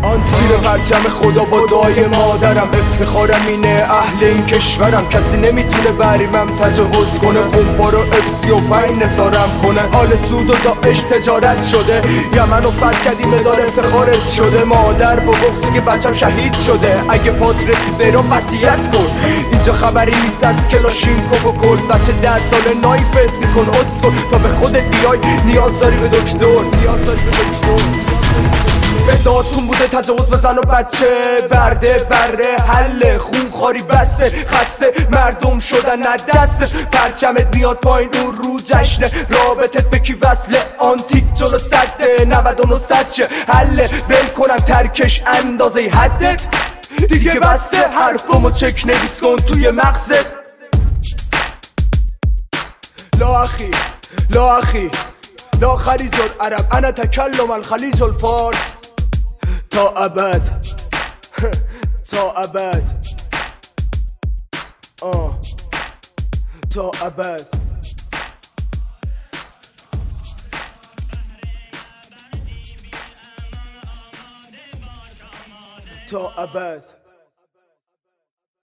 زیر پرچم خدا با دعای مادرم، افتخارم اینه اهل این کشورم. کسی نمیتونه بریمم تجاوز کنه، خونپا رو F35 نثارم کنه. آل سود و داعش تجارت شده، یمن و فتح کردی مدار افتخارت شده. مادر با بغضی که بچم شهید شده، اگه پات رسید برام وصیت کن. اینجا خبری نیست از کلاشینکوف و کل، بچه 10 ساله نایفت میکن اصفر. تا به خودت بیای نیاز داری به دکتر، نیاز داری به دکتر. بداتون بوده تجاوز بزن و بچه، برده بره حله، خونخواری بسته، خسته مردم شدن ندسته. پرچمت میاد پایین اون رو جشنه، رابطت به کی وصله آنتیک جلو سده. 99 صد چه حله، ول کنم ترکش اندازه حدت دیگه بسته. حرفمو چک نویس کن توی مغزت. لا اخي لا اخي لا خلیج العرب انا اتكلم الخلیج الفارس تا ابد تا ابد تا ابد. تا ابد.